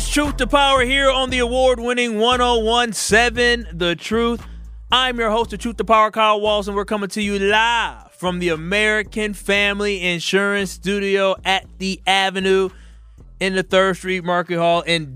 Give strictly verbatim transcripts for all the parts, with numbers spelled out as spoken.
It's Truth to Power here on the award-winning one oh one point seven The Truth. I'm your host of Truth to Power, Kyle Walls, and we're coming to you live from the American Family Insurance Studio at the Avenue in the third Street Market Hall in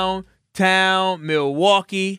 downtown Milwaukee.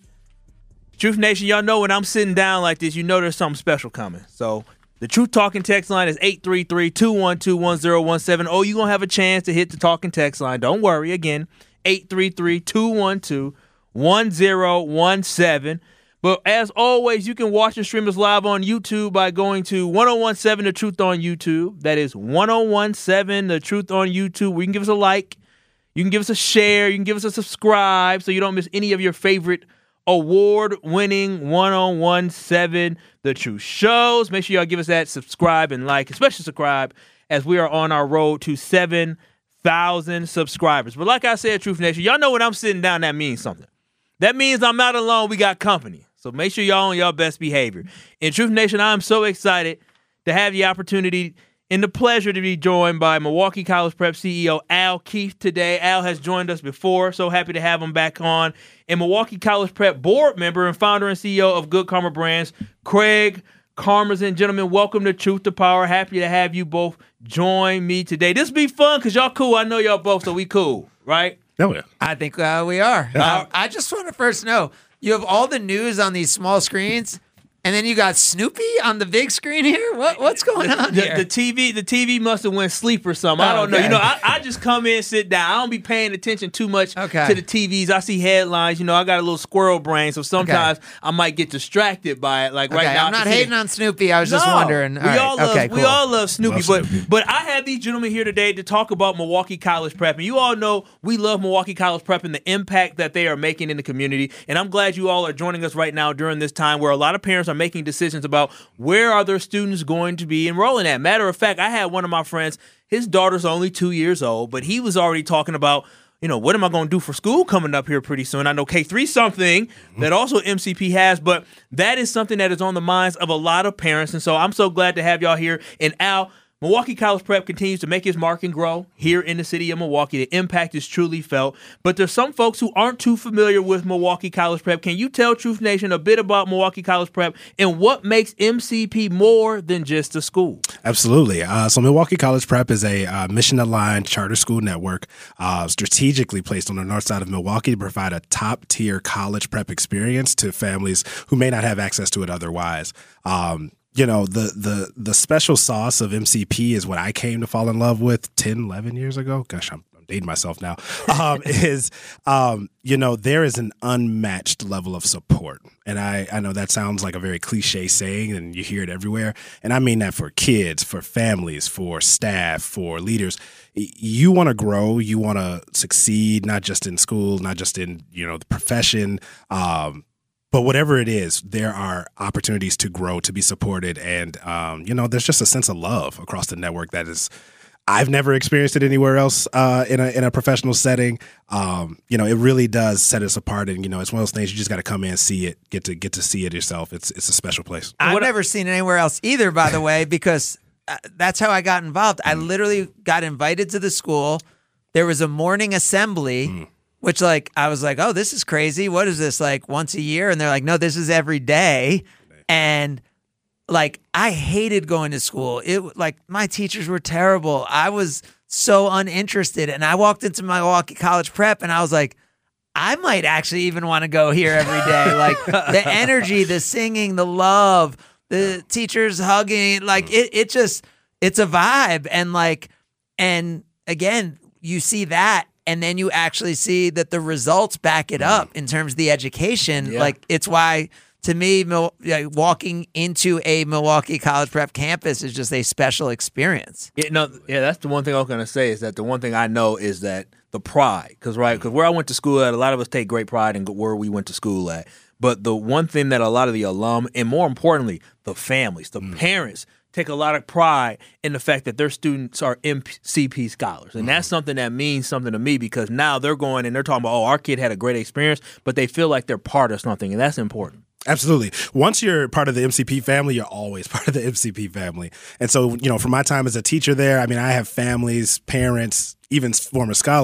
Truth Nation, y'all know when I'm sitting down like this, you know there's something special coming. So the Truth Talking text line is eight three three, two one two, one zero one seven. Oh, you're going to have a chance to hit the Talking text line. Don't worry. Again, eight three three, two one two, one zero one seven. But as always, you can watch and stream us live on YouTube by going to one oh one seven The Truth on YouTube. That is one oh one seven The Truth on YouTube. Where you can give us a like. You can give us a share. You can give us a subscribe so you don't miss any of your favorite award-winning one oh one seven The Truth shows. Make sure y'all give us that subscribe and like, especially subscribe, as we are on our road to seven thousand subscribers. But like I said, Truth Nation, y'all know when I'm sitting down, that means something. That means I'm not alone. We got company. So make sure y'all on your best behavior. In Truth Nation, I'm so excited to have the opportunity and the pleasure to be joined by Milwaukee College Prep C E O Al Keith today. Al has joined us before. So happy to have him back on. And Milwaukee College Prep board member and founder and C E O of Good Karma Brands, Craig Karmazin. Gentlemen, welcome to Truth to Power. Happy to have you both join me today. This be fun because y'all cool. I know y'all both, so we cool, right? Oh, yeah. I think uh, we are. Uh, I just want to first know, you have all the news on these small screens, and then you got Snoopy on the big screen here? What What's going on the, here? The T V the T V must have went sleep or something. Oh, I don't know. okay. You know, I, I just come in, sit down. I don't be paying attention too much Okay. to the T Vs. I see headlines. You know, I got a little squirrel brain, so sometimes I might get distracted by it. Like okay, right now, I'm not I can see hating it. on Snoopy. I was just No, wondering. We All right. all love okay, we cool. all love Snoopy, Love but Snoopy. but I have these gentlemen here today to talk about Milwaukee College Prep, and you all know we love Milwaukee College Prep and the impact that they are making in the community. And I'm glad you all are joining us right now during this time where a lot of parents are making decisions about where are their students going to be enrolling at. Matter of fact, I had one of my friends. His daughter's only two years old, but he was already talking about, you know, what am I going to do for school coming up here pretty soon? I know K three something that also M C P has, but that is something that is on the minds of a lot of parents. And so I'm so glad to have y'all here. And Al, Milwaukee College Prep continues to make his mark and grow here in the city of Milwaukee. The impact is truly felt. But there's some folks who aren't too familiar with Milwaukee College Prep. Can you tell Truth Nation a bit about Milwaukee College Prep and what makes M C P more than just a school? Absolutely. Uh, so Milwaukee College Prep is a uh, mission-aligned charter school network uh, strategically placed on the north side of Milwaukee to provide a top-tier college prep experience to families who may not have access to it otherwise. Um, You know, the the the special sauce of M C P is what I came to fall in love with ten, eleven years ago. Gosh, I'm, I'm dating myself now. Um, is, um, you know, there is an unmatched level of support. And I, I know that sounds like a very cliche saying, and you hear it everywhere. And I mean that for kids, for families, for staff, for leaders. You want to grow, you want to succeed, not just in school, not just in, you know, the profession, um, but whatever it is, there are opportunities to grow, to be supported. And, um, you know, there's just a sense of love across the network that is, I've never experienced it anywhere else uh, in a in a professional setting. Um, you know, it really does set us apart. And, you know, it's one of those things you just got to come in, see it, get to get to see it yourself. It's it's a special place. I've never seen it anywhere else either, by the way, because uh, that's how I got involved. I literally got invited to the school. There was a morning assembly. Mm. Which, like, I was like, oh, this is crazy. What is this, like, once a year? And they're like, no, this is every day. And, like, I hated going to school. It like, my teachers were terrible. I was so uninterested. And I walked into Milwaukee College Prep, and I was like, I might actually even want to go here every day. Like, the energy, the singing, the love, the teachers hugging, like, it, it just, it's a vibe. And, like, and, again, you see that. And then you actually see that the results back it up in terms of the education. Yeah. Like, it's why, to me, Mil- like, walking into a Milwaukee College Prep campus is just a special experience. Yeah, no, yeah, that's the one thing I was going to say is that the one thing I know is that the pride. Because, right, because where I went to school at, a lot of us take great pride in where we went to school at. But the one thing that a lot of the alum, and more importantly, the families, the mm. parents, take a lot of pride in the fact that their students are M C P scholars. And that's something that means something to me because now they're going and they're talking about, oh, our kid had a great experience, but they feel like they're part of something, and that's important. Absolutely. Once you're part of the M C P family, you're always part of the M C P family. And so, you know, from my time as a teacher there, I mean, I have families, parents, even former scholars.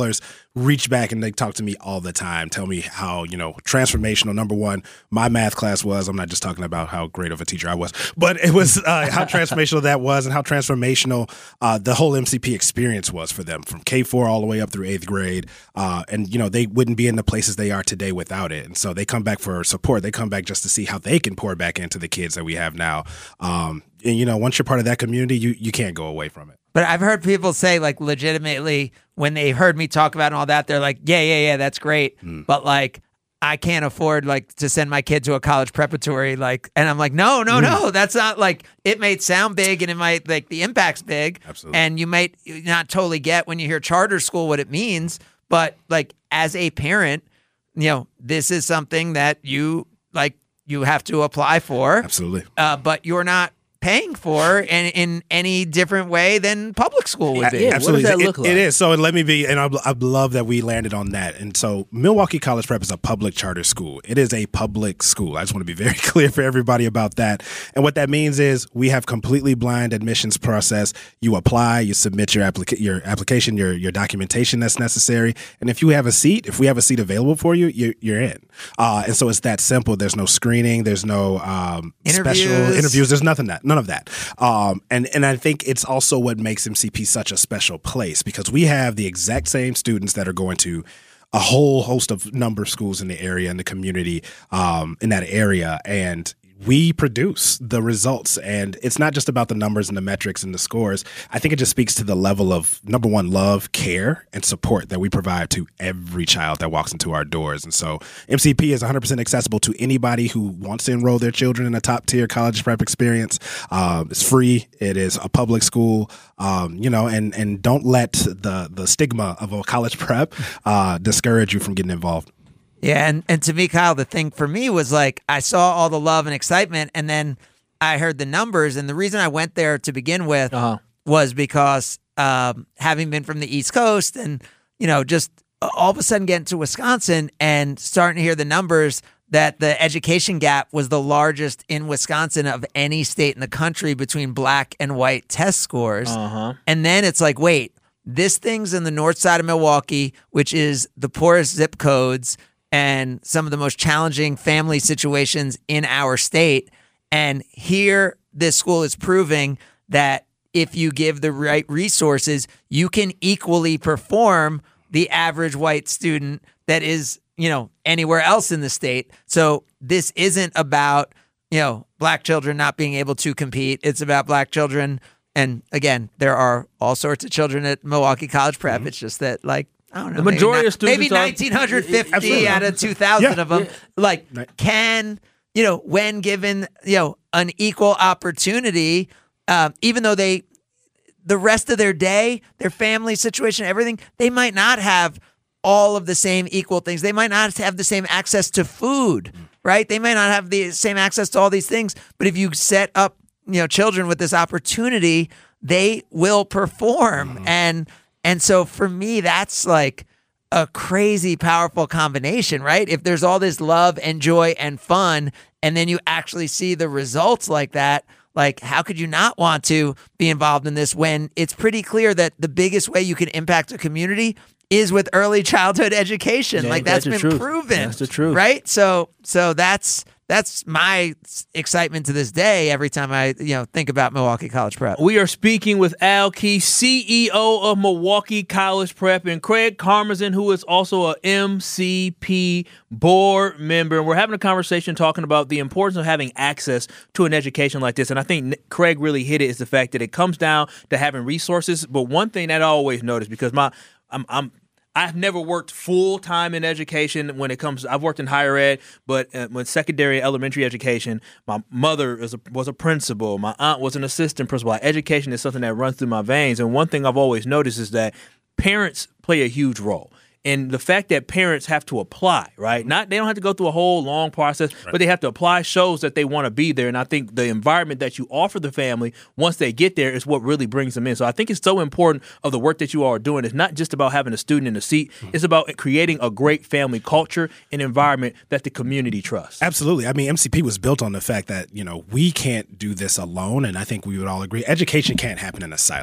reach back and they talk to me all the time, tell me how, you know, transformational, number one, my math class was. I'm not just talking about how great of a teacher I was, but it was uh, how transformational that was and how transformational uh, the whole M C P experience was for them from K four all the way up through eighth grade. Uh, and, you know, they wouldn't be in the places they are today without it. And so they come back for support. They come back just to see how they can pour back into the kids that we have now. Um, and, you know, once you're part of that community, you, you can't go away from it. But I've heard people say, like, legitimately, when they heard me talk about it and all that, they're like, yeah, yeah, yeah, that's great. Mm. But, like, I can't afford, like, to send my kid to a college preparatory. Like, and I'm like, no, no, mm. no, that's not, like, it might sound big and it might, like, the impact's big. Absolutely. And you might not totally get when you hear charter school what it means. But, like, as a parent, you know, this is something that you, like, you have to apply for. Absolutely. Uh, but you're not paying for in, in any different way than public school would be. Yeah, absolutely. What does that it, look like? It is. So let me be, and I, I love that we landed on that. And so Milwaukee College Prep is a public charter school. It is a public school. I just want to be very clear for everybody about that. And what that means is we have completely blind admissions process. You apply, you submit your, applica- your application, your, your documentation that's necessary. And if you have a seat, if we have a seat available for you, you're, you're in. Uh, and so it's that simple. There's no screening. There's no um, interviews. special interviews. There's nothing that. None of that. Um, and, and I think it's also what makes M C P such a special place because we have the exact same students that are going to a whole host of number of schools in the area, in the community, um, in that area. And we produce the results, and it's not just about the numbers and the metrics and the scores. I think it just speaks to the level of, number one, love, care, and support that we provide to every child that walks into our doors. And so M C P is one hundred percent accessible to anybody who wants to enroll their children in a top-tier college prep experience. Um, it's free. It is a public school, um, you know, and and don't let the, the stigma of a college prep uh, discourage you from getting involved. Yeah, and, and to me, Kyle, the thing for me was like I saw all the love and excitement, and then I heard the numbers, and the reason I went there to begin with uh-huh. was because um, having been from the East Coast and, you know, just all of a sudden getting to Wisconsin and starting to hear the numbers that the education gap was the largest in Wisconsin of any state in the country between black and white test scores. Uh-huh. And then it's like, wait, this thing's in the north side of Milwaukee, which is the poorest zip codes and some of the most challenging family situations in our state. And here, this school is proving that if you give the right resources, you can equally perform the average white student that is, you know, anywhere else in the state. So this isn't about, you know, black children not being able to compete. It's about black children. And again, there are all sorts of children at Milwaukee College Prep. Mm-hmm. It's just that, like, I don't know. The majority maybe of students maybe are, nineteen fifty out of two thousand yeah, of them, yeah. like, can, you know, when given, you know, an equal opportunity, um, even though they, the rest of their day, their family situation, everything, they might not have all of the same equal things. They might not have the same access to food, right? They might not have the same access to all these things. But if you set up, you know, children with this opportunity, they will perform. Mm-hmm. And And so for me, that's like a crazy powerful combination, right? If there's all this love and joy and fun, and then you actually see the results like that, like how could you not want to be involved in this when it's pretty clear that the biggest way you can impact a community is with early childhood education. Yeah, like that's, that's been truth. proven. That's the truth. Right? So so that's That's my excitement to this day every time I, you know, think about Milwaukee College Prep. We are speaking with Al Key, C E O of Milwaukee College Prep, and Craig Karmazin, who is also a M C P board member. And we're having a conversation talking about the importance of having access to an education like this. And I think Craig really hit it is the fact that it comes down to having resources. But one thing that I always notice, because my I'm I'm I've never worked full-time in education when it comes – I've worked in higher ed, but uh, when secondary elementary education, my mother was a, was a principal. My aunt was an assistant principal. Education is something that runs through my veins. And one thing I've always noticed is that parents play a huge role. And the fact that parents have to apply, right? Not they don't have to go through a whole long process, right. but they have to apply shows that they want to be there. And I think the environment that you offer the family once they get there is what really brings them in. So I think it's so important of the work that you all are doing. It's not just about having a student in a seat. Mm-hmm. It's about creating a great family culture and environment that the community trusts. Absolutely. I mean, M C P was built on the fact that, you know, we can't do this alone. And I think we would all agree education can't happen in a silo.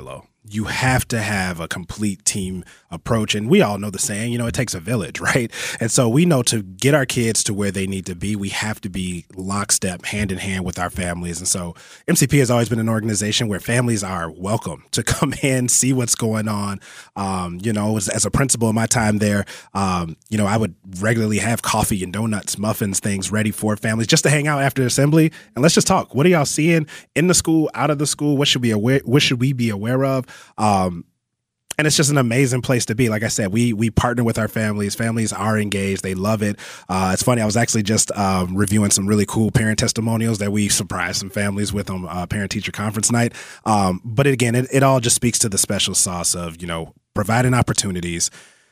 you have to have a complete team approach. And we all know the saying, you know, it takes a village, right? And so we know to get our kids to where they need to be, we have to be lockstep, hand in hand with our families. And so M C P has always been an organization where families are welcome to come in, see what's going on. Um, you know, as, as a principal in my time there, um, you know, I would regularly have coffee and donuts, muffins, things ready for families just to hang out after assembly. And let's just talk. What are y'all seeing in the school, out of the school? What should we aware, what should we be aware of? Um, And it's just an amazing place to be. Like I said, we we partner with our families. Families are engaged. They love it. Uh, it's funny. I was actually just um, reviewing some really cool parent testimonials that we surprised some families with on uh, parent-teacher conference night. Um, but again, it, it all just speaks to the special sauce of, you know, providing opportunities,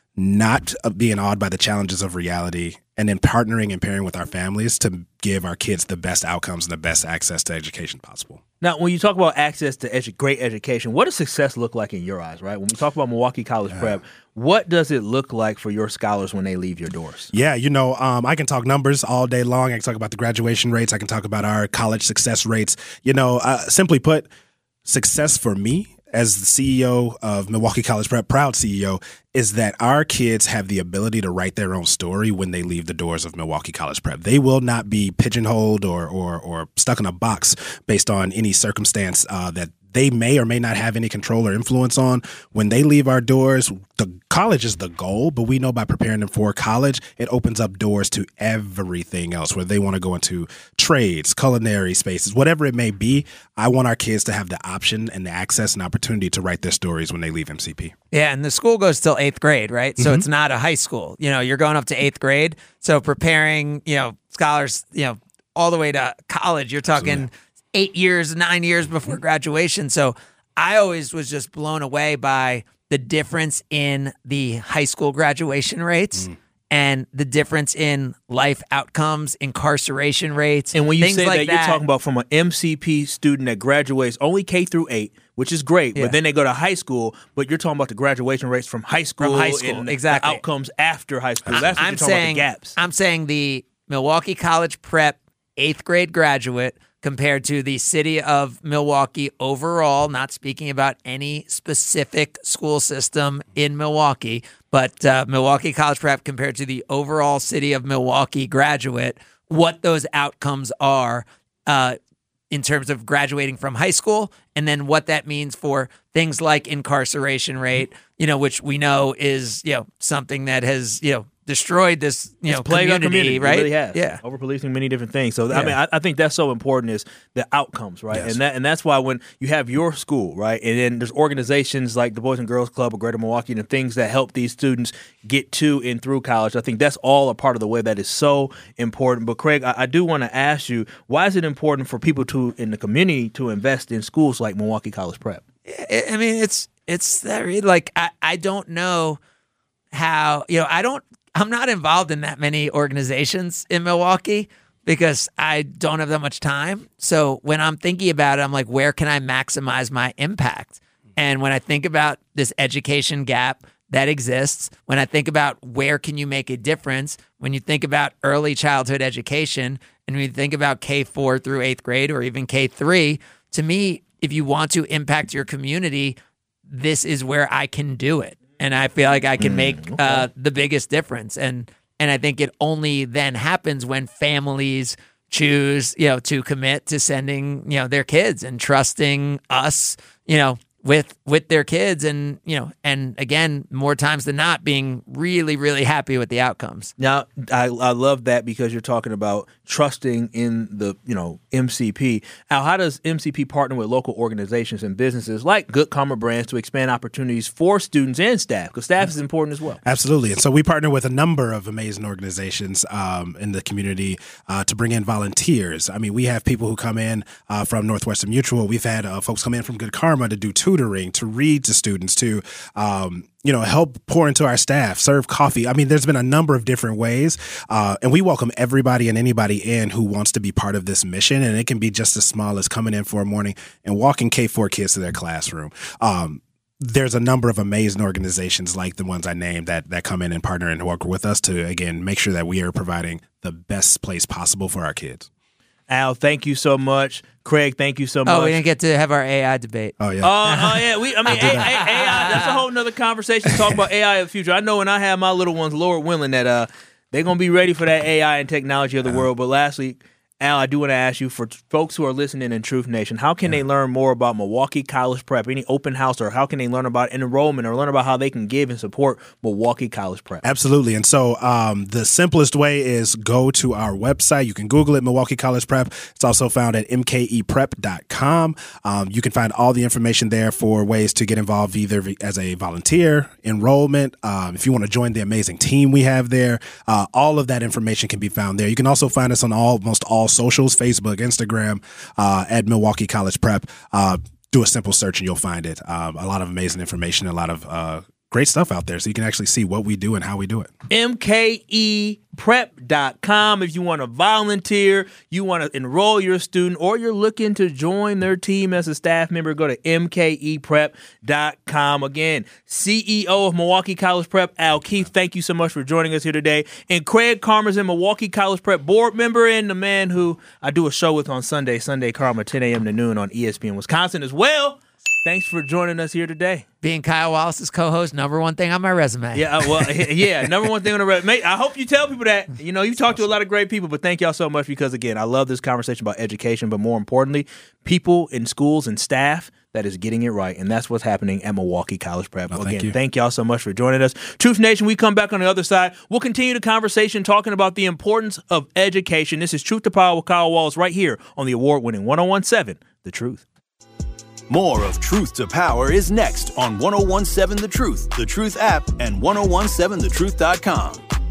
not being awed by the challenges of reality, and then partnering and pairing with our families to give our kids the best outcomes and the best access to education possible. Now, when you talk about access to edu- great education, what does success look like in your eyes, right? When we talk about Milwaukee College yeah. Prep, what does it look like for your scholars when they leave your doors? Yeah, you know, um, I can talk numbers all day long. I can talk about the graduation rates. I can talk about our college success rates. You know, uh, simply put, success for me as the C E O of Milwaukee College Prep, proud C E O, is that our kids have the ability to write their own story when they leave the doors of Milwaukee College Prep. They will not be pigeonholed or or, or stuck in a box based on any circumstance uh, that they may or may not have any control or influence on. When they leave our doors, the college is the goal, but we know by preparing them for college, it opens up doors to everything else, whether they want to go into trades, culinary spaces, whatever it may be. I want our kids to have the option and the access and opportunity to write their stories when they leave M C P. Yeah, and the school goes till eighth grade, right? So mm-hmm. it's not a high school. You know, you're going up to eighth grade. So preparing, you know, scholars, you know, all the way to college, you're talking Absolutely. eight years, nine years before graduation. So I always was just blown away by the difference in the high school graduation rates mm. and the difference in life outcomes, incarceration rates. And when you things say like that, that, you're talking about from an M C P student that graduates only K through eight, which is great, yeah. but then they go to high school, but you're talking about the graduation rates from high school, from high school and exactly. the outcomes after high school. That's what I'm you're talking saying, about, the gaps. I'm saying the Milwaukee College Prep eighth grade graduate compared to the city of Milwaukee overall, not speaking about any specific school system in Milwaukee, but uh, Milwaukee College Prep compared to the overall city of Milwaukee graduate, what those outcomes are uh, in terms of graduating from high school, and then what that means for things like incarceration rate, you know, which we know is, you know, something that has, you know, destroyed this, you it's know, community, community, community, right? It really has. Yeah. Over policing many different things. So, yeah. I mean, I, I think that's so important is the outcomes, right? Yes. And that and that's why when you have your school, right, and then there's organizations like the Boys and Girls Club of Greater Milwaukee and the things that help these students get to and through college, I think that's all a part of the way that is so important. But, Craig, I, I do want to ask you, why is it important for people to in the community to invest in schools like Milwaukee College Prep? I mean, it's, it's that, like, I, I don't know how, you know, I don't, I'm not involved in that many organizations in Milwaukee because I don't have that much time. So when I'm thinking about it, I'm like, where can I maximize my impact? And when I think about this education gap that exists, when I think about where can you make a difference, when you think about early childhood education, and when you think about K four through eighth grade or even K three, to me, if you want to impact your community, this is where I can do it. And I feel like I can make okay. uh, the biggest difference. And and I think it only then happens when families choose, you know, to commit to sending, you know, their kids and trusting us, you know, with with their kids, and you know, and again, more times than not, being really, really happy with the outcomes. Now, I, I love that because you're talking about trusting in the, you know, M C P. Now, how does M C P partner with local organizations and businesses like Good Karma Brands to expand opportunities for students and staff? Because staff is important as well. Absolutely. And so we partner with a number of amazing organizations um, in the community uh, to bring in volunteers. I mean, we have people who come in uh, from Northwestern Mutual. We've had uh, folks come in from Good Karma to do tutoring, to read to students, to um, you know, help pour into our staff, serve coffee. I mean, there's been a number of different ways, uh, and we welcome everybody and anybody in who wants to be part of this mission, and it can be just as small as coming in for a morning and walking K four kids to their classroom. Um, there's a number of amazing organizations like the ones I named that that come in and partner and work with us to, again, make sure that we are providing the best place possible for our kids. Al, thank you so much. Craig, thank you so much. Oh, we didn't get to have our A I debate. Oh, yeah. Oh, uh, yeah. We, I mean, A I, that's a whole nother conversation to talk about A I in the future. I know when I have my little ones, Lord willing, that uh, they're going to be ready for that A I and technology of the uh-huh. world. But lastly, Al, I do want to ask you, for folks who are listening in Truth Nation, how can yeah. they learn more about Milwaukee College Prep, any open house, or how can they learn about enrollment or learn about how they can give and support Milwaukee College Prep? Absolutely. And so um, the simplest way is go to our website. You can Google it, Milwaukee College Prep. It's also found at m k e prep dot com. Um, you can find all the information there for ways to get involved either as a volunteer, enrollment, um, if you want to join the amazing team we have there. Uh, all of that information can be found there. You can also find us on almost all socials, Facebook, Instagram, uh, at Milwaukee College Prep. Uh, do a simple search and you'll find it. Um, a lot of amazing information, a lot of uh, great stuff out there, so you can actually see what we do and how we do it. m k e prep dot com. If you want to volunteer, you want to enroll your student, or you're looking to join their team as a staff member, go to m k e prep dot com. Again, C E O of Milwaukee College Prep, Al Keith, thank you so much for joining us here today. And Craig Karmazin, Milwaukee College Prep board member, and the man who I do a show with on Sunday, Sunday Karma, ten a.m. to noon on E S P N Wisconsin as well. Thanks for joining us here today. Being Kyle Wallace's co-host, number one thing on my resume. Yeah, well, yeah, number one thing on the resume. I hope you tell people that. You know, you talk to a lot of great people, but thank y'all so much because, again, I love this conversation about education, but more importantly, people in schools and staff that is getting it right, and that's what's happening at Milwaukee College Prep. Oh, Again, thank, you. thank y'all so much for joining us. Truth Nation, we come back on the other side. We'll continue the conversation talking about the importance of education. This is Truth to Power with Kyle Wallace right here on the award-winning one oh one seven The Truth. More of Truth to Power is next on one oh one seven The Truth, The Truth app, and ten seventeen the truth dot com.